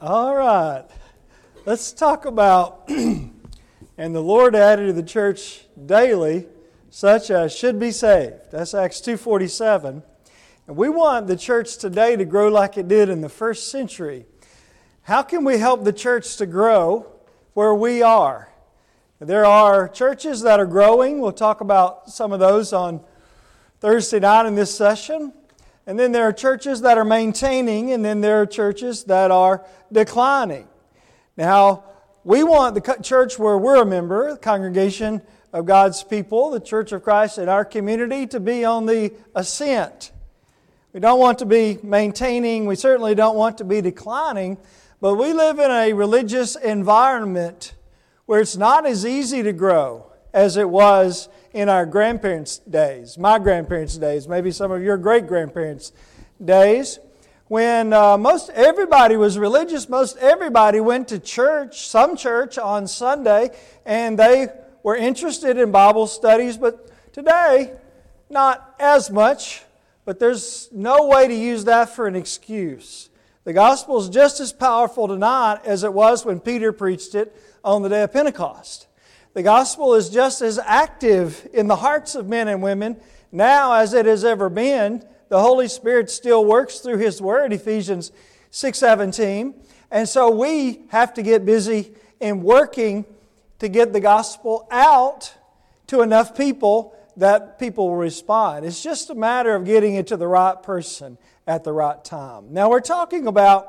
All right. Let's talk about, and the Lord added to the church daily, such as should be saved. That's Acts 2:47. And we want the church today to grow like it did in the first century. How can we help the church to grow where we are? There are churches that are growing. We'll talk about some of those on Thursday night in this session. And then there are churches that are maintaining, and then there are churches that are declining. Now, we want the church where we're a member, the congregation of God's people, the Church of Christ in our community, to be on the ascent. We don't want to be maintaining, we certainly don't want to be declining, but we live in a religious environment where it's not as easy to grow as it was in our grandparents' days, my grandparents' days, maybe some of your great-grandparents' days, when most everybody was religious, most everybody went to church, some church on Sunday, and they were interested in Bible studies, but today, not as much, but there's no way to use that for an excuse. The gospel is just as powerful tonight as it was when Peter preached it on the day of Pentecost. The gospel is just as active in the hearts of men and women now as it has ever been. The Holy Spirit still works through His Word, Ephesians 6:17. And so we have to get busy in working to get the gospel out to enough people that people will respond. It's just a matter of getting it to the right person at the right time. Now we're talking about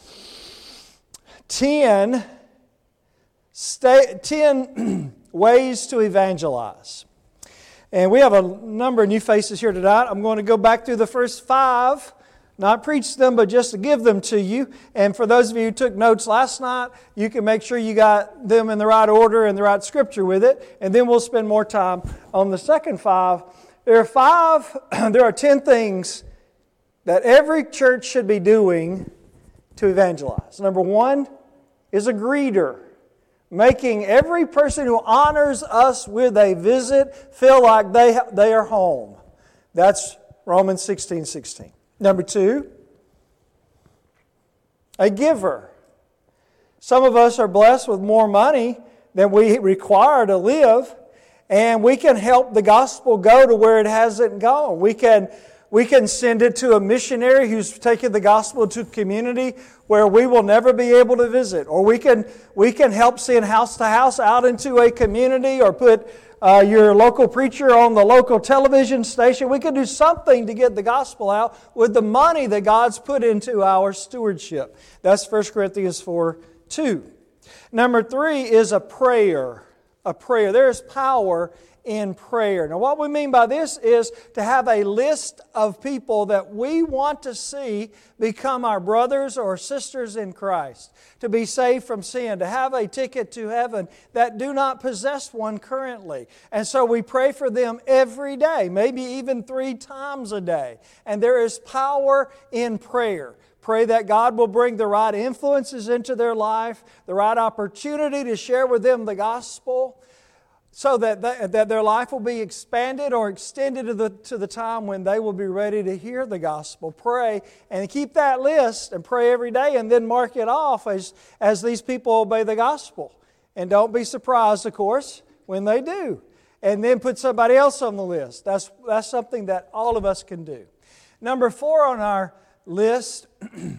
10 ways to evangelize. And we have a number of new faces here tonight. I'm going to go back through the first 5, not preach them, but just to give them to you. And for those of you who took notes last night, you can make sure you got them in the right order and the right scripture with it. And then we'll spend more time on the second 5. There are 10 things that every church should be doing to evangelize. Number 1 is a greeter. Making every person who honors us with a visit feel like they are home. That's Romans 16:16. Number 2, a giver. Some of us are blessed with more money than we require to live, and we can help the gospel go to where it hasn't gone. We can send it to a missionary who's taken the gospel to a community where we will never be able to visit. Or we can help send house to house out into a community, or put your local preacher on the local television station. We can do something to get the gospel out with the money that God's put into our stewardship. That's 1 Corinthians 4:2. Number 3 is a prayer. A prayer. There is power in prayer. Now what we mean by this is to have a list of people that we want to see become our brothers or sisters in Christ, to be saved from sin, to have a ticket to heaven that do not possess one currently. And so we pray for them every day, maybe even 3 times a day. And there is power in prayer. Pray that God will bring the right influences into their life, the right opportunity to share with them the gospel, so that their life will be expanded or extended to the time when they will be ready to hear the gospel. Pray and keep that list and pray every day, and then mark it off as these people obey the gospel. And don't be surprised, of course, when they do. And then put somebody else on the list. That's something that all of us can do. Number 4 on our list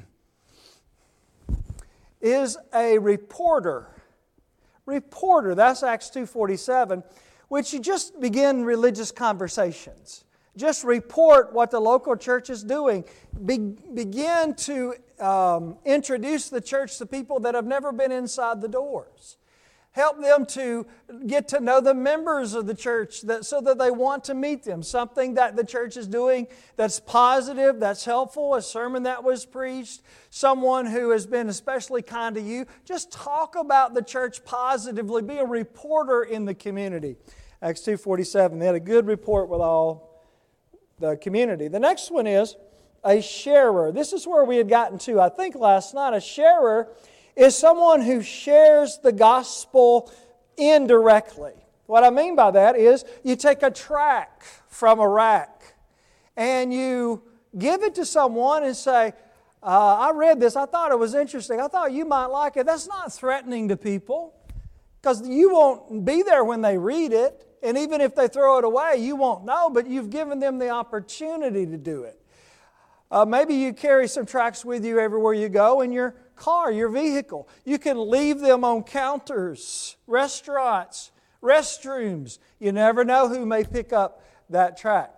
is a reporter. Reporter, that's Acts 2:47, which you just begin religious conversations. Just report what the local church is doing. Begin to introduce the church to people that have never been inside the doors. Help them to get to know the members of the church so that they want to meet them. Something that the church is doing that's positive, that's helpful, a sermon that was preached, someone who has been especially kind to you. Just talk about the church positively. Be a reporter in the community. Acts 2:47, they had a good report with all the community. The next one is a sharer. This is where we had gotten to, I think, last night. A sharer is someone who shares the gospel indirectly. What I mean by that is you take a tract from a rack and you give it to someone and say, I read this. I thought it was interesting. I thought you might like it. That's not threatening to people because you won't be there when they read it. And even if they throw it away, you won't know, but you've given them the opportunity to do it. Maybe you carry some tracts with you everywhere you go in your car, your vehicle. You can leave them on counters, restaurants, restrooms. You never know who may pick up that tract.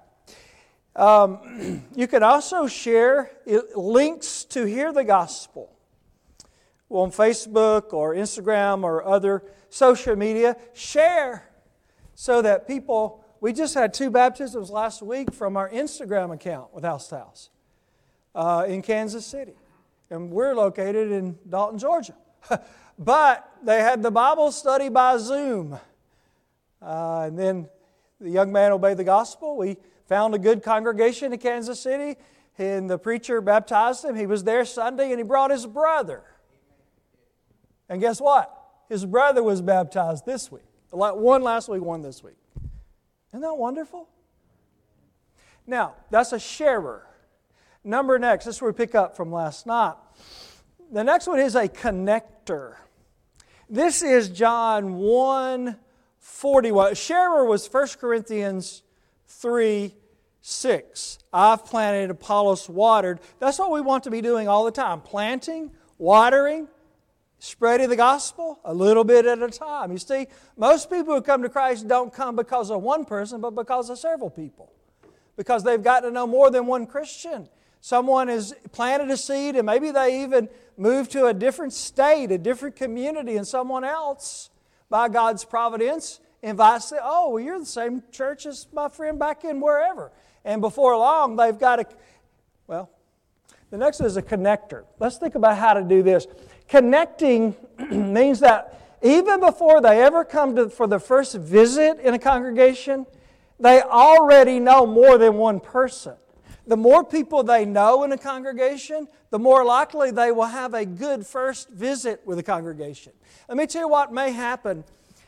You can also share links to hear the gospel on Facebook or Instagram or other social media. Share so that people... We just had 2 baptisms last week from our Instagram account with House to House in Kansas City. And we're located in Dalton, Georgia. But they had the Bible study by Zoom. And then the young man obeyed the gospel. We found a good congregation in Kansas City, and the preacher baptized him. He was there Sunday, and he brought his brother. And guess what? His brother was baptized this week. One last week, one this week. Isn't that wonderful? Now, that's a sharer. Number next, this is where we pick up from last night. The next one is a connector. This is John 1:41. Sharer was 1 Corinthians 3:6. I've planted, Apollos watered. That's what we want to be doing all the time. Planting, watering, spreading the gospel a little bit at a time. You see, most people who come to Christ don't come because of one person, but because of several people. Because they've got to know more than one Christian. Someone has planted a seed and maybe they even moved to a different state, a different community, and someone else, by God's providence, invites them, oh, well, you're the same church as my friend back in wherever. And before long, they've got the next is a connector. Let's think about how to do this. Connecting means that even before they ever come for the first visit in a congregation, they already know more than one person. The more people they know in a congregation, the more likely they will have a good first visit with a congregation. Let me tell you what may happen.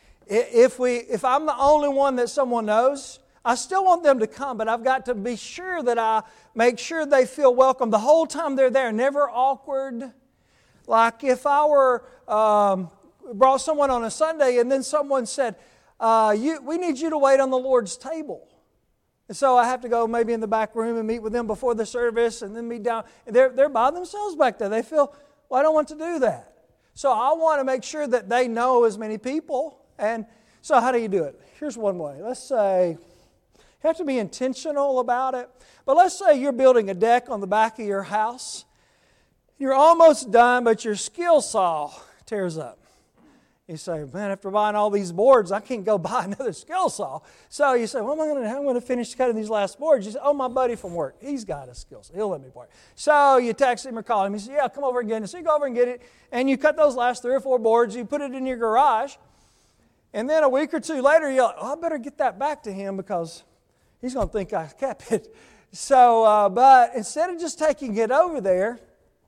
If I'm the only one that someone knows, I still want them to come, but I've got to be sure that I make sure they feel welcome the whole time they're there, never awkward. Like if I were brought someone on a Sunday and then someone said, we need you to wait on the Lord's table. And so I have to go maybe in the back room and meet with them before the service and then meet down. They're by themselves back there. They feel, well, I don't want to do that. So I want to make sure that they know as many people. And so how do you do it? Here's one way. Let's say, you have to be intentional about it. But let's say you're building a deck on the back of your house. You're almost done, but your skill saw tears up. You say, man, after buying all these boards, I can't go buy another skill saw. So you say, well, I'm going to finish cutting these last boards. You say, oh, my buddy from work, he's got a skill saw. He'll let me borrow it. So you text him or call him. He says, yeah, come over and get it. So you go over and get it, and you cut those last 3 or 4 boards. You put it in your garage. And then a week or two later, you're like, oh, I better get that back to him because he's going to think I kept it. So, but instead of just taking it over there,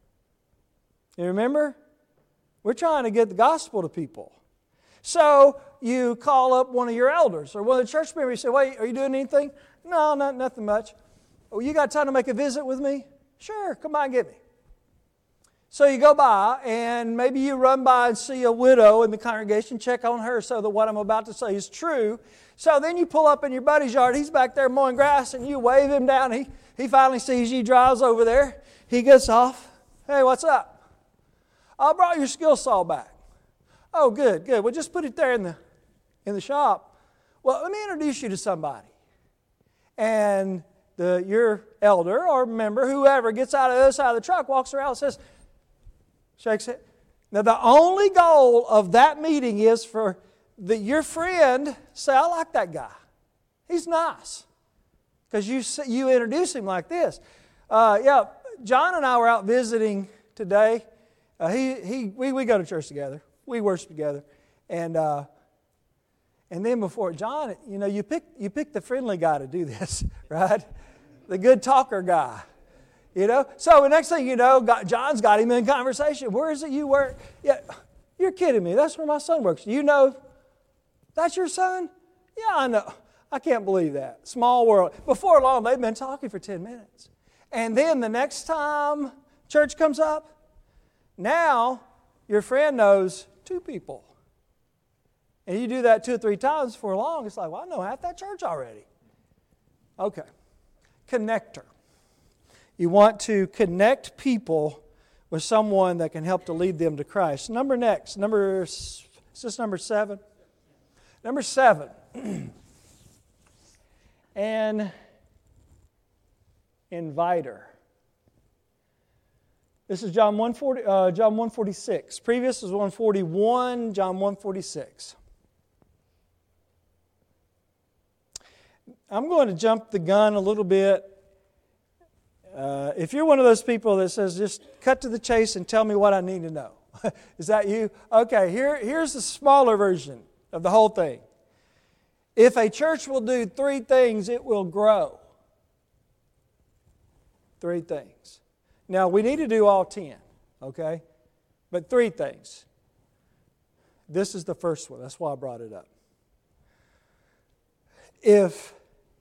you remember? We're trying to get the gospel to people. So you call up one of your elders or one of the church members. You say, wait, are you doing anything? No, nothing much. Oh, you got time to make a visit with me? Sure, come by and get me. So you go by and maybe you run by and see a widow in the congregation, check on her so that what I'm about to say is true. So then you pull up in your buddy's yard. He's back there mowing grass and you wave him down. He finally sees you, drives over there. He gets off. Hey, what's up? I brought your skill saw back. Oh, good. Well, just put it there in the shop. Well, let me introduce you to somebody. And your elder or member, whoever, gets out of the other side of the truck, walks around and says, shakes it. Now, the only goal of that meeting is for your friend say, I like that guy. He's nice. Because you introduce him like this. John and I were out visiting today. We go to church together. We worship together. And then before John, you pick the friendly guy to do this, right? The good talker guy. So the next thing you know, John's got him in conversation. Where is it you work? Yeah, you're kidding me. That's where my son works. That's your son? Yeah, I know. I can't believe that. Small world. Before long, they've been talking for 10 minutes. And then the next time church comes up, now your friend knows 2 people. And you do that 2 or 3 times for long, it's like, well, I know half that church already. Okay. Connector. You want to connect people with someone that can help to lead them to Christ. Is this number 7? Number 7. An inviter. This is John 146. Previous is 141, John 146. I'm going to jump the gun a little bit. If you're one of those people that says, just cut to the chase and tell me what I need to know. Is that you? Okay, here's the smaller version of the whole thing. If a church will do 3 things, it will grow. 3 things. Now, we need to do all 10, okay? But 3 things. This is the first one. That's why I brought it up. If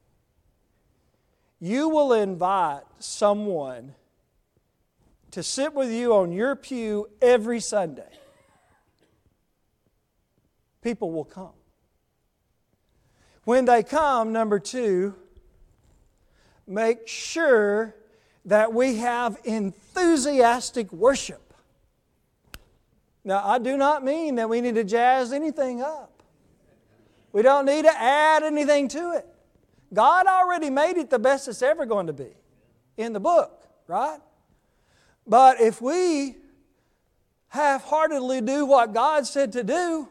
you will invite someone to sit with you on your pew every Sunday, people will come. When they come, number 2, make sure that we have enthusiastic worship. Now, I do not mean that we need to jazz anything up. We don't need to add anything to it. God already made it the best it's ever going to be in the book, right? But if we half-heartedly do what God said to do,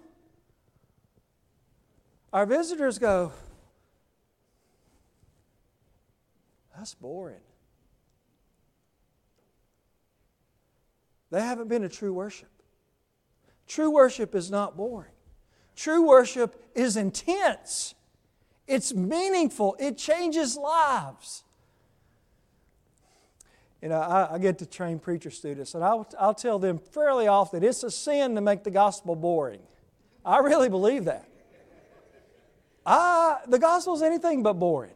our visitors go, that's boring. They haven't been to true worship. True worship is not boring. True worship is intense. It's meaningful. It changes lives. You know, I get to train preacher students, and I'll tell them fairly often it's a sin to make the gospel boring. I really believe that. The gospel is anything but boring.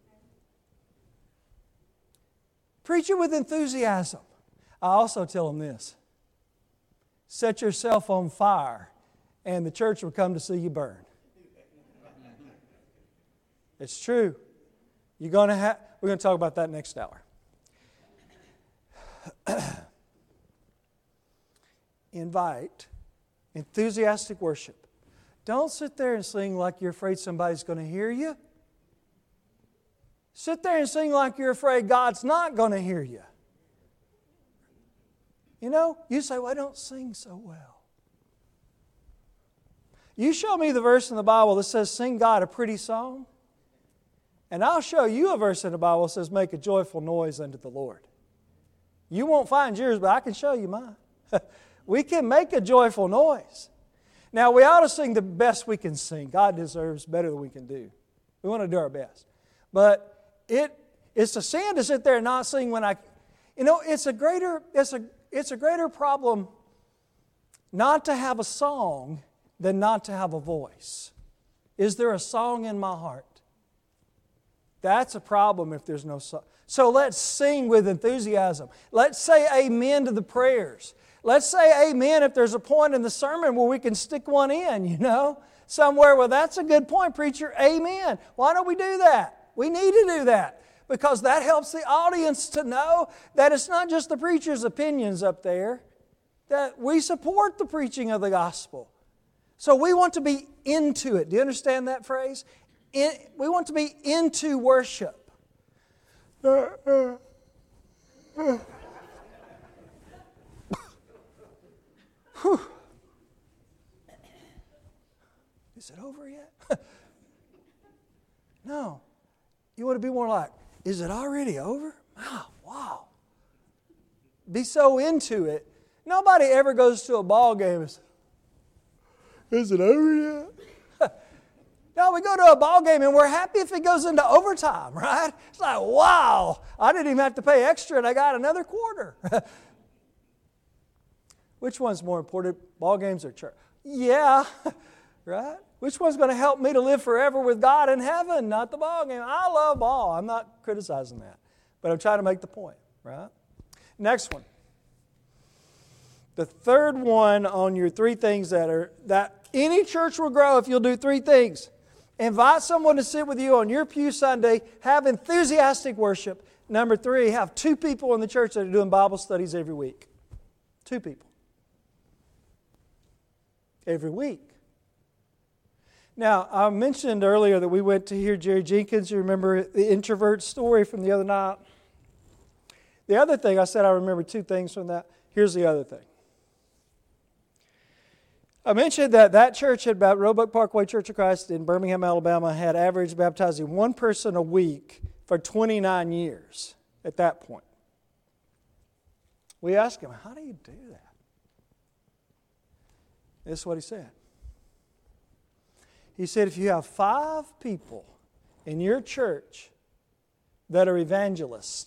Preach it with enthusiasm. I also tell them this. Set yourself on fire, and the church will come to see you burn. It's true. We're going to talk about that next hour. Invite enthusiastic worship. Don't sit there and sing like you're afraid somebody's going to hear you. Sit there and sing like you're afraid God's not going to hear you. You know, you say, well, I don't sing so well. You show me the verse in the Bible that says, sing God a pretty song, and I'll show you a verse in the Bible that says, make a joyful noise unto the Lord. You won't find yours, but I can show you mine. We can make a joyful noise. Now, we ought to sing the best we can sing. God deserves better than we can do. We want to do our best. But it's a sin to sit there and not sing when it's a greater problem not to have a song than not to have a voice. Is there a song in my heart? That's a problem if there's no song. So let's sing with enthusiasm. Let's say amen to the prayers. Let's say amen if there's a point in the sermon where we can stick one in, somewhere. Well, that's a good point, preacher. Amen. Why don't we do that? We need to do that because that helps the audience to know that it's not just the preacher's opinions up there, that we support the preaching of the gospel. So we want to be into it. Do you understand that phrase? We want to be into worship. Is it over yet? No. You want to be more like, is it already over? Oh, wow. Be so into it. Nobody ever goes to a ball game and says, is it over yet? No, we go to a ball game and we're happy if it goes into overtime, right? It's like, wow, I didn't even have to pay extra and I got another quarter. Which one's more important, ball games or church? Yeah, right? Which one's going to help me to live forever with God in heaven, not the ball game? I love ball. I'm not criticizing that. But I'm trying to make the point, right? Next one. The third one on your three things that any church will grow if you'll do three things. Invite someone to sit with you on your pew Sunday. Have enthusiastic worship. Number three, have two people in the church that are doing Bible studies every week. Two people. Every week. Now, I mentioned earlier that we went to hear Jerry Jenkins. You remember the introvert story from the other night? The other thing, I said I remember two things from that. Here's the other thing. I mentioned that church at Roebuck Parkway Church of Christ in Birmingham, Alabama, had average baptizing one person a week for 29 years at that point. We asked him, how do you do that? This is what he said. He said, if you have 5 people in your church that are evangelists,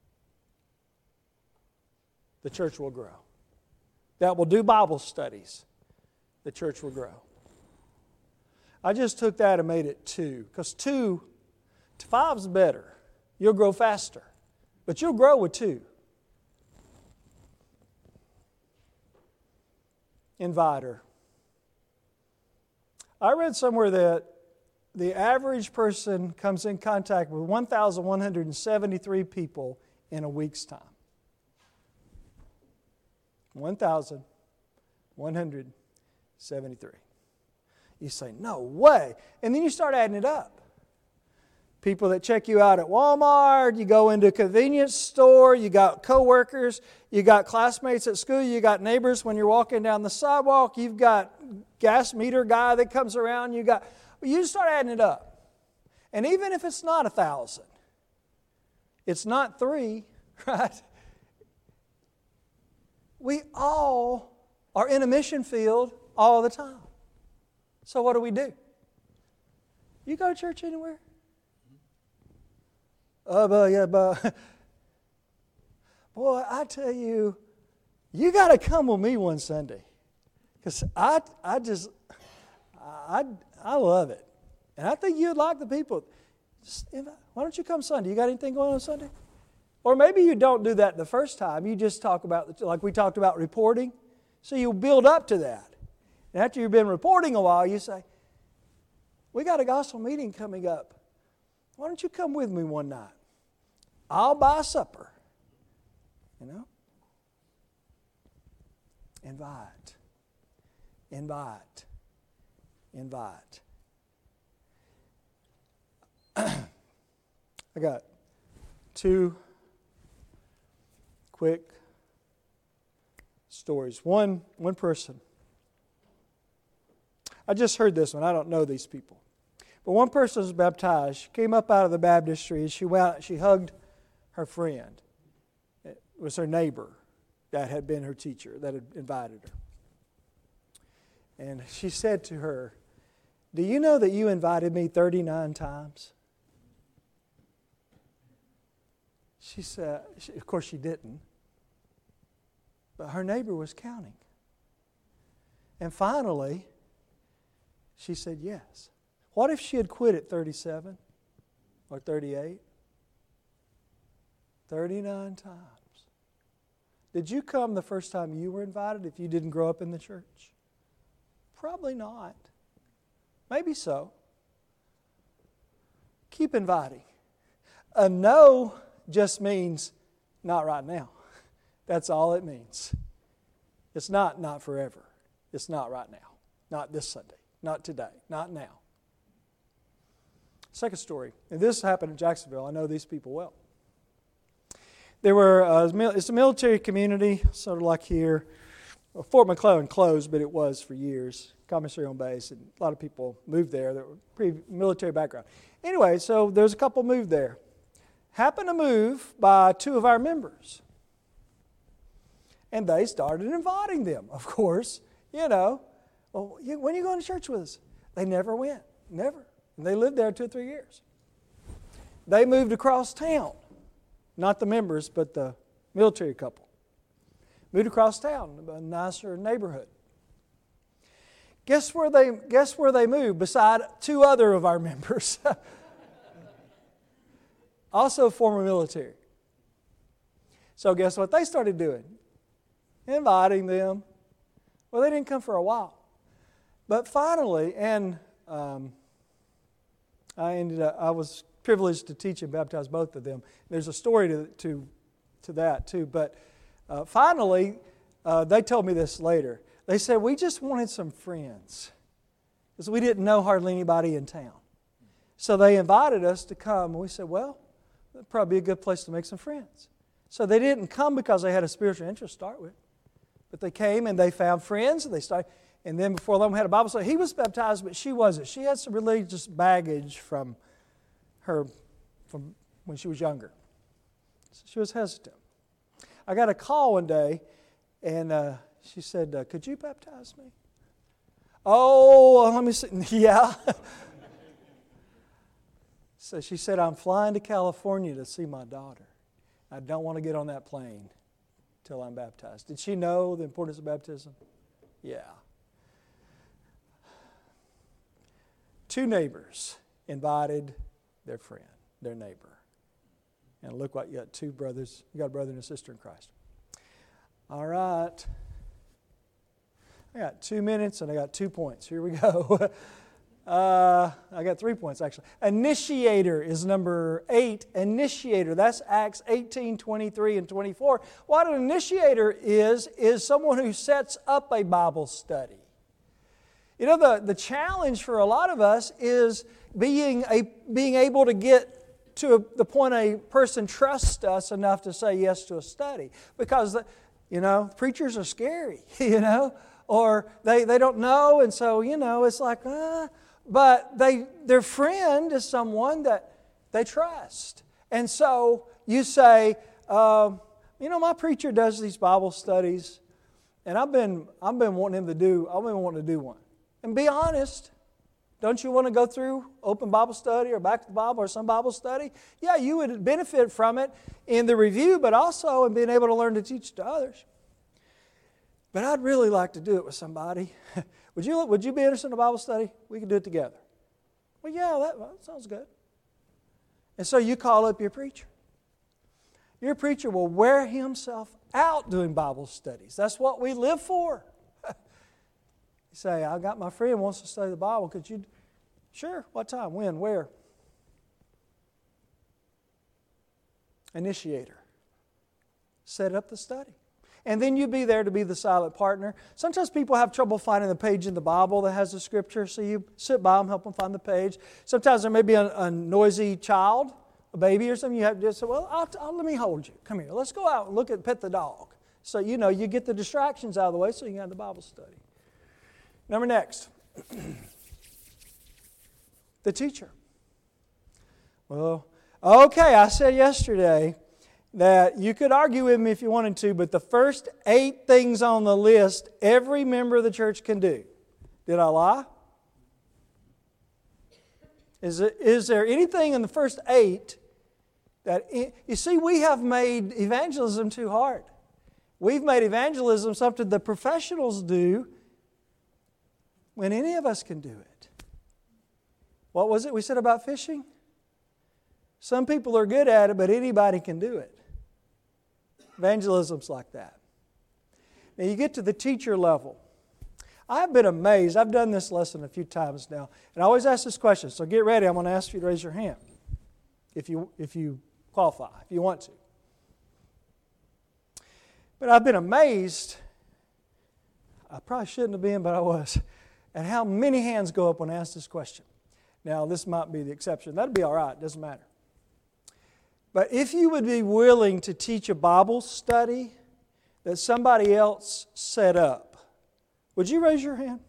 the church will grow. That will do Bible studies, the church will grow. I just took that and made it 2, because 2 to 5 is better. You'll grow faster, but you'll grow with 2. Inviter. I read somewhere that the average person comes in contact with 1,173 people in a week's time. 1,173. You say, no way. And then you start adding it up. People that check you out at Walmart, you go into a convenience store, you got coworkers, you got classmates at school, you got neighbors when you're walking down the sidewalk, you've got gas meter guy that comes around, you start adding it up. And even if it's not 1,000, it's not 3, right? We all are in a mission field all the time. So what do? You go to church anywhere? Boy, I tell you, you got to come with me one Sunday. Because I love it. And I think you'd like the people. Why don't you come Sunday? You got anything going on Sunday? Or maybe you don't do that the first time. You just talk about, like we talked about reporting. So you build up to that. And after you've been reporting a while, you say, we got a gospel meeting coming up. Why don't you come with me one night? I'll buy supper. You know? Invite. Invite. Invite. I got 2 quick stories. One person. I just heard this one. I don't know these people. But one person was baptized. She came up out of the baptistry and she hugged her friend. It was her neighbor that had been her teacher, that had invited her. And she said to her, do you know that you invited me 39 times? She said, of course she didn't. But her neighbor was counting. And finally, she said yes. What if she had quit at 37 or 38? 39 times. Did you come the first time you were invited if you didn't grow up in the church? Probably not. Maybe so. Keep inviting. A no just means not right now. That's all it means. It's not forever. It's not right now. Not this Sunday. Not today. Not now. Second story. And this happened in Jacksonville. I know these people well. It's a military community, sort of like here. Well, Fort McClellan closed, but it was for years. Commissary on base, and a lot of people moved there that were pre-military background. Anyway, so there's a couple moved there. Happened to move by 2 of our members. And they started inviting them, of course. You know, well, when are you going to church with us? They never went. Never. And they lived there 2 or 3 years. They moved across town. Not the members, but the military couple. Moved across town, a nicer neighborhood. Guess where they moved beside 2 other of our members? Also former military. So guess what they started doing? inviting them. Well, they didn't come for a while. But finally, and I was privileged to teach and baptize both of them. There's a story to that too. But finally, they told me this later. They said, we just wanted some friends because we didn't know hardly anybody in town. So they invited us to come, and we said, well, that'd probably be a good place to make some friends. So they didn't come because they had a spiritual interest to start with. But they came and they found friends, and they started. And then before long, we had a Bible study. He was baptized, but she wasn't. She had some religious baggage from when she was younger. So she was hesitant. I got a call one day, and she said, could you baptize me? Oh, let me see. Yeah. So she said, I'm flying to California to see my daughter. I don't want to get on that plane till I'm baptized. Did she know the importance of baptism? Yeah. 2 neighbors invited their friend, their neighbor. And look what, you got 2 brothers. You got a brother and a sister in Christ. All right. I got 2 minutes and I got 2 points. Here we go. I got 3 points actually. Initiator is number 8. Initiator. That's Acts 18, 23 and 24. What an initiator is someone who sets up a Bible study. You know, the challenge for a lot of us is being able to get to the point a person trusts us enough to say yes to a study. Because, preachers are scary, or they don't know, and so, it's like, but their friend is someone that they trust. And so you say, my preacher does these Bible studies, and I've been wanting to do one. And be honest, don't you want to go through open Bible study or back to the Bible or some Bible study? Yeah, you would benefit from it in the review, but also in being able to learn to teach to others. But I'd really like to do it with somebody. Would you be interested in a Bible study? We could do it together. Well, yeah, that sounds good. And so you call up your preacher. Your preacher will wear himself out doing Bible studies. That's what we live for. You say, I got my friend wants to study the Bible. Could you? Sure. What time? When? Where? Initiator. Set up the study. And then you be there to be the silent partner. Sometimes people have trouble finding the page in the Bible that has the Scripture, so you sit by them, help them find the page. Sometimes there may be a noisy child, a baby or something. You have to say, well, let me hold you. Come here. Let's go out and pet the dog. So, you get the distractions out of the way so you can have the Bible study. Number next. The teacher. Well, okay, I said yesterday that you could argue with me if you wanted to, but the first 8 things on the list every member of the church can do. Did I lie? Is there anything in the first 8 that... You see, we have made evangelism too hard. We've made evangelism something the professionals do when any of us can do it. What was it we said about fishing? Some people are good at it, but anybody can do it. Evangelism's like that. Now you get to the teacher level. I've been amazed. I've done this lesson a few times now, and I always ask this question. So get ready. I'm going to ask you to raise your hand if you qualify, if you want to. But I've been amazed. I probably shouldn't have been, but I was. At how many hands go up when I ask this question. Now this might be the exception. That'd be all right. It doesn't matter. But if you would be willing to teach a Bible study that somebody else set up, would you raise your hand?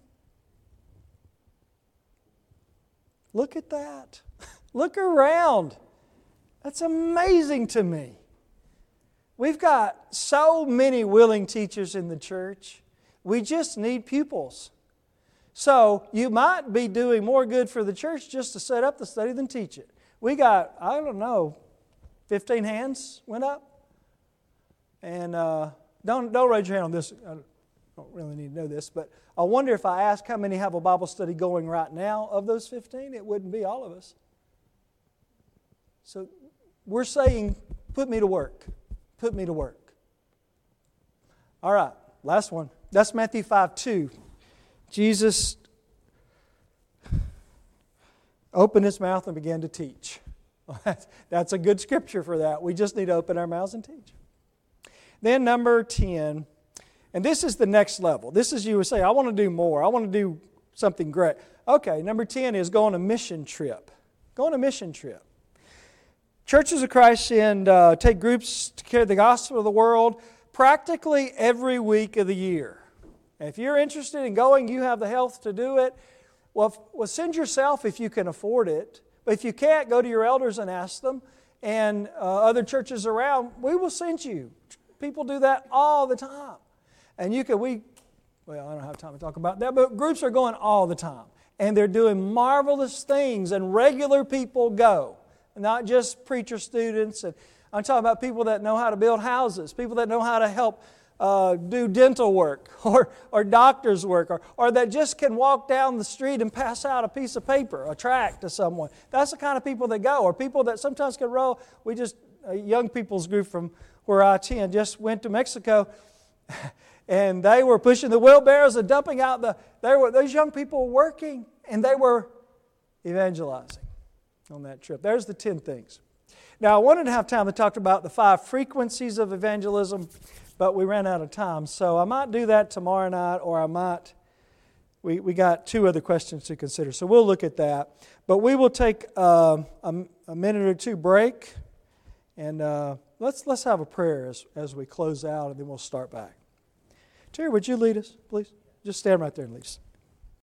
Look at that. Look around. That's amazing to me. We've got so many willing teachers in the church. We just need pupils. So you might be doing more good for the church just to set up the study than teach it. We got, 15 hands went up. And don't raise your hand on this. I don't really need to know this, but I wonder if I ask how many have a Bible study going right now of those 15, it wouldn't be all of us. So we're saying, put me to work. Put me to work. All right. last one. That's Matthew 5:2. Jesus opened his mouth and began to teach. That's a good scripture for that. We just need to open our mouths and teach. Then number 10, and this is the next level. This is you would say, I want to do more. I want to do something great. Okay, number 10 is go on a mission trip. Go on a mission trip. Churches of Christ take groups to carry the gospel of the world practically every week of the year. And if you're interested in going, you have the health to do it, well, send yourself if you can afford it. But if you can't, go to your elders and ask them. And other churches around, we will send you. People do that all the time. And I don't have time to talk about that, but groups are going all the time. And they're doing marvelous things, and regular people go. Not just preacher students. And I'm talking about people that know how to build houses, people that know how to help do dental work or doctor's work, or that just can walk down the street and pass out a piece of paper, a tract to someone. That's the kind of people that go, or people that sometimes can row. A young people's group from where I attend just went to Mexico, and they were pushing the wheelbarrows and dumping out those young people were working, and they were evangelizing on that trip. There's the 10 things. Now, I wanted to have time to talk about the 5 frequencies of evangelism, but we ran out of time. So I might do that tomorrow night, or we got 2 other questions to consider. So we'll look at that. But we will take a minute or 2 break, and let's have a prayer as we close out, and then we'll start back. Terry, would you lead us, please? Just stand right there and lead us.